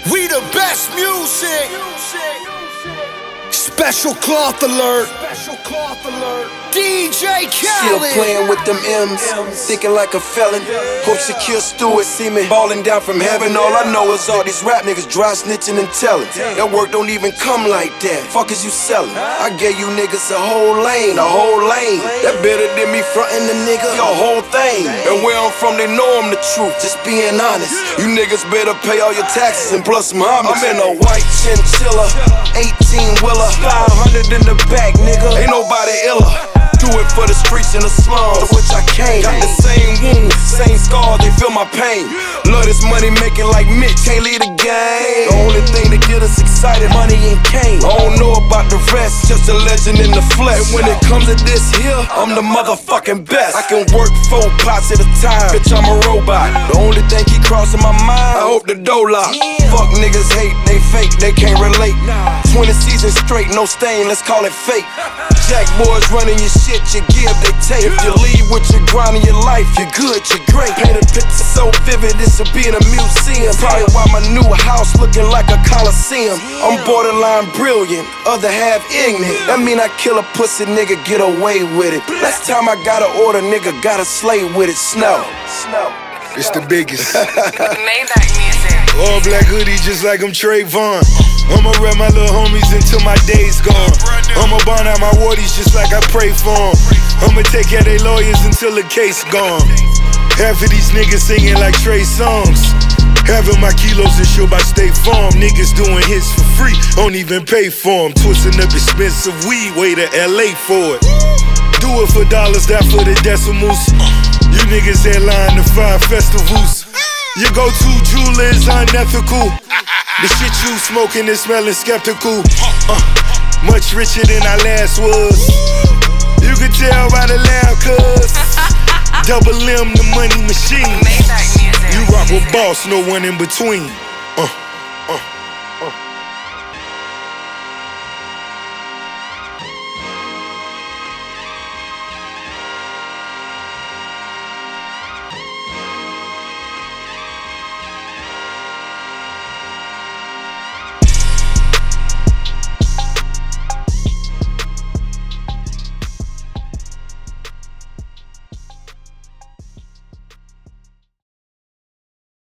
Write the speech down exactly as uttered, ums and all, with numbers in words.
We the best music. Special cloth alert. Special cloth alert. D J Khaled. Still playing with them M's, thinking like a felon. Hope secure Stewart see me falling down from heaven. All I know is all these rap niggas dry snitching and telling. That work don't even come like that. Fuck is you selling? I gave you niggas a whole lane, a whole lane. That better than me frontin' the nigga your whole thing. And where I'm from, they know I'm the truth. Just being honest. You niggas better pay all your taxes and plus some homage. I'm in a white chinchilla, eighteen wheeler, five hundred in the back, nigga. Ain't nobody iller. Do it for the streets and the slums, to which I came. Got the same wounds, same scars, they feel my pain. Love this money making like Mitch, can't leave the game. The only thing that get us excited, money and cane. I don't know about the rest, just a legend in the flesh. And when it comes to this here, I'm the motherfucking best. I can work four pots at a time, bitch, I'm a robot. The only thing keep crossing my mind, I hope the door lock. Fuck niggas hate, they fake, they can't relate. Twenty seasons straight, no stain, let's call it fake. Jack boys running your shit, you give, they take. If you leave with your grind in your life, you're good, you're great. Paint a picture so vivid, this will be in a museum. Probably why my new house looking like a coliseum. I'm borderline brilliant, other half ignorant. That mean I kill a pussy nigga, get away with it. Last time I got an order, nigga, got a slay with it. Snow, snow. It's the biggest. Maybach music. All black hoodie just like I'm Trayvon. I'ma rep my little homies until my day's gone. I'ma burn out my wardies just like I pray for them. I'ma take care of they lawyers until the case gone. Half of these niggas singing like Trey songs. Half of my kilos is show by State Farm. Niggas doing hits for free, don't even pay for them. Twisting up expensive weed, way to L A for it. Do it for dollars, that for the decimals. You niggas headline the five festivals. Your go-to jeweler is unethical. The shit you smoking is smelling skeptical. uh, Much richer than I last was. You can tell by the laugh, cuz Double M, the money machine. Maybach music. You rock with boss, no one in between. uh, uh.